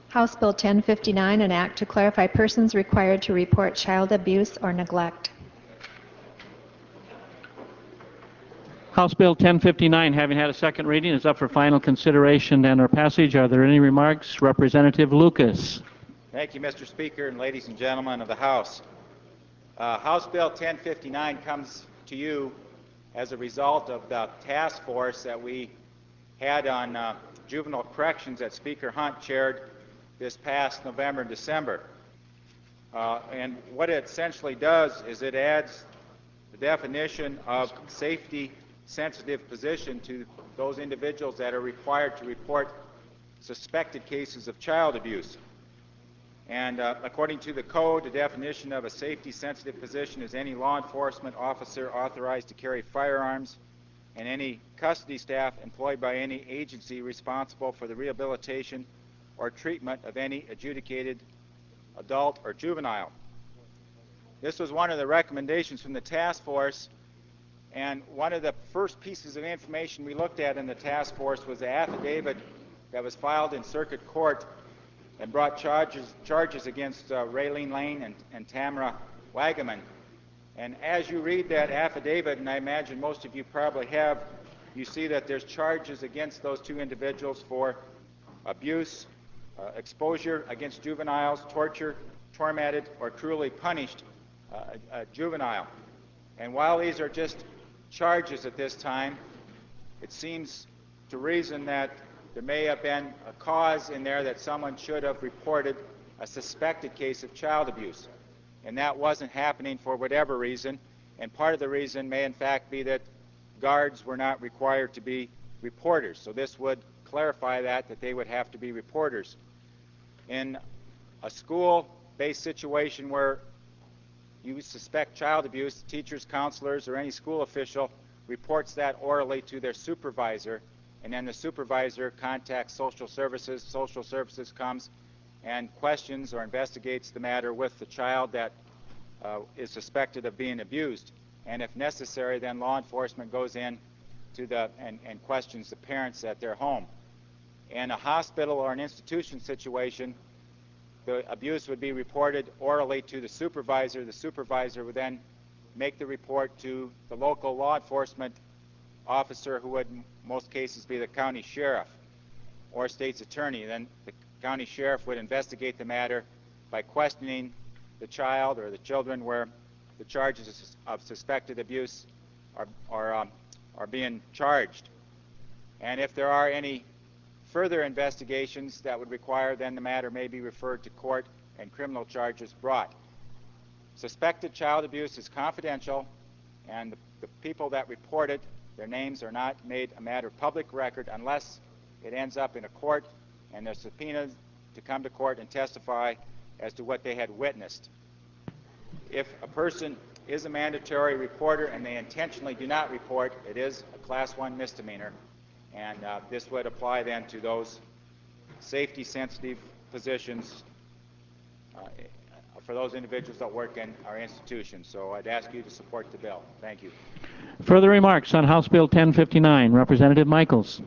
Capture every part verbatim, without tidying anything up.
House Bill ten fifty-nine, an act to clarify persons required to report child abuse or neglect. House Bill ten fifty-nine, having had a second reading, is up for final consideration and or passage. Are there any remarks? Representative Lucas. Thank you, Mister Speaker, and ladies and gentlemen of the House. Uh, House Bill ten fifty-nine comes to you as a result of the task force that we had on uh, juvenile corrections that Speaker Hunt chaired this past November and December. Uh, and what it essentially does is it adds the definition of safety-sensitive position to those individuals that are required to report suspected cases of child abuse. And uh, according to the code, the definition of a safety-sensitive position is any law enforcement officer authorized to carry firearms and any custody staff employed by any agency responsible for the rehabilitation or treatment of any adjudicated adult or juvenile. This was one of the recommendations from the task force, and one of the first pieces of information we looked at in the task force was the affidavit that was filed in circuit court and brought charges, charges against uh, Raylene Lane and, and Tamara Wagaman. And as you read that affidavit, and I imagine most of you probably have, you see that there's charges against those two individuals for abuse, uh, exposure against juveniles, torture, tormented, or cruelly punished uh, a, a juvenile. And while these are just charges at this time, it seems to reason that there may have been a cause in there that someone should have reported a suspected case of child abuse. And that wasn't happening for whatever reason. And part of the reason may in fact be that guards were not required to be reporters. So this would clarify that, that they would have to be reporters. In a school-based situation where you suspect child abuse, teachers, counselors, or any school official reports that orally to their supervisor, and then the supervisor contacts social services. Social services comes and questions or investigates the matter with the child that uh, is suspected of being abused. And if necessary, then law enforcement goes in to the and, and questions the parents at their home. In a hospital or an institution situation, the abuse would be reported orally to the supervisor. The supervisor would then make the report to the local law enforcement officer, who would in most cases be the county sheriff or state's attorney. Then the county sheriff would investigate the matter by questioning the child or the children where the charges of suspected abuse are, are, um, are being charged. And if there are any further investigations that would require, then the matter may be referred to court and criminal charges brought. Suspected child abuse is confidential, and the, the people that report it, their names are not made a matter of public record unless it ends up in a court and they're subpoenaed to come to court and testify as to what they had witnessed. If a person is a mandatory reporter and they intentionally do not report, it is a class one misdemeanor, and uh, this would apply then to those safety sensitive positions uh, for those individuals that work in our institutions. So I'd ask you to support the bill. Thank you. Further remarks on House Bill ten fifty-nine. Representative Michaels.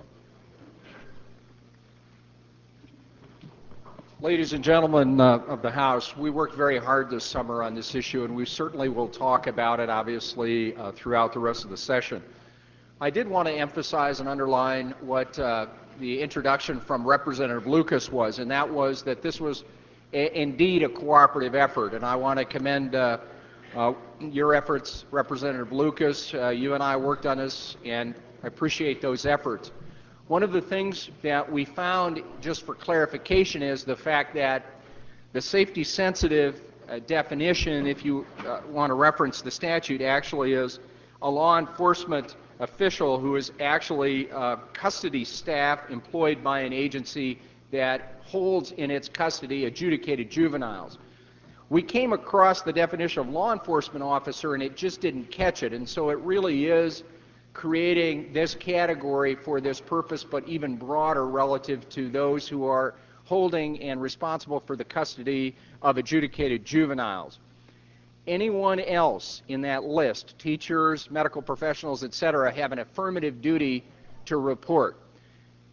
Ladies and gentlemen uh, of the House, we worked very hard this summer on this issue, and we certainly will talk about it, obviously, uh, throughout the rest of the session. I did want to emphasize and underline what uh, the introduction from Representative Lucas was, and that was that this was a indeed a cooperative effort, and I want to commend uh, uh, your efforts, Representative Lucas. Uh, you and I worked on this, and I appreciate those efforts. One of the things that we found, just for clarification, is the fact that the safety-sensitive uh, definition, if you uh, want to reference the statute, actually is a law enforcement official who is actually uh, custody staff employed by an agency that holds in its custody adjudicated juveniles. We came across the definition of law enforcement officer and it just didn't catch it, and so it really is creating this category for this purpose, but even broader relative to those who are holding and responsible for the custody of adjudicated juveniles. Anyone else in that list, teachers, medical professionals, et cetera, have an affirmative duty to report.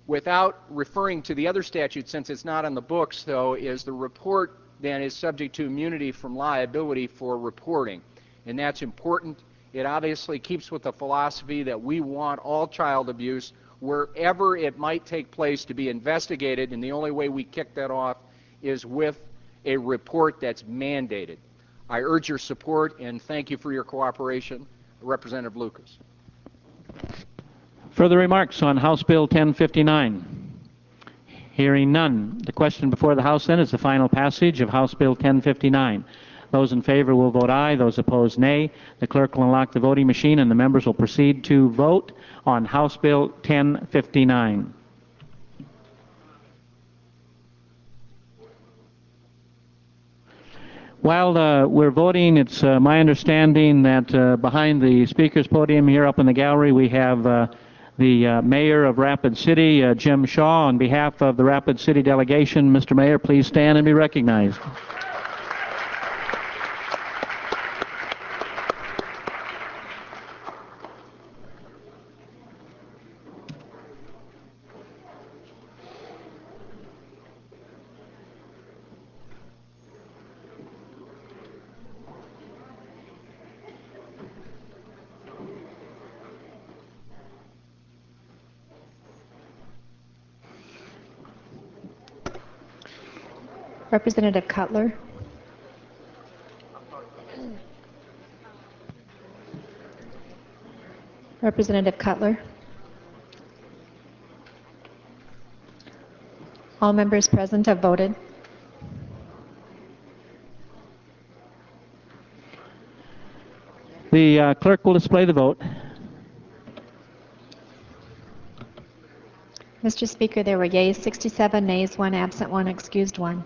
Without referring to the other statute, since it's not on the books, though, is the report then is subject to immunity from liability for reporting. And that's important. It obviously keeps with the philosophy that we want all child abuse, wherever it might take place, to be investigated, and the only way we kick that off is with a report that's mandated. I urge your support, and thank you for your cooperation. Representative Lucas. Further remarks on House Bill ten fifty-nine? Hearing none. The question before the House then is the final passage of House Bill ten fifty-nine. Those in favor will vote aye. Those opposed, nay. The clerk will unlock the voting machine and the members will proceed to vote on House Bill ten fifty-nine. While uh, we're voting, it's uh, my understanding that uh, behind the speaker's podium here up in the gallery we have uh, the uh, Mayor of Rapid City, uh, Jim Shaw. On behalf of the Rapid City delegation, Mister Mayor, please stand and be recognized. Representative Cutler. Representative Cutler. All members present have voted. The uh, clerk will display the vote. Mister Speaker, there were yeas sixty-seven, nays one, absent one, excused one.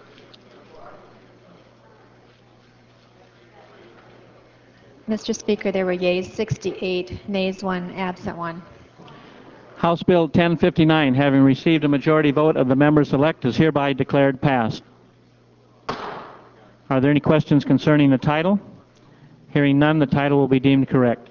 Mister Speaker, there were yeas sixty-eight, nays one, absent one. House Bill ten fifty-nine, having received a majority vote of the members elect, is hereby declared passed. Are there any questions concerning the title? Hearing none, the title will be deemed correct.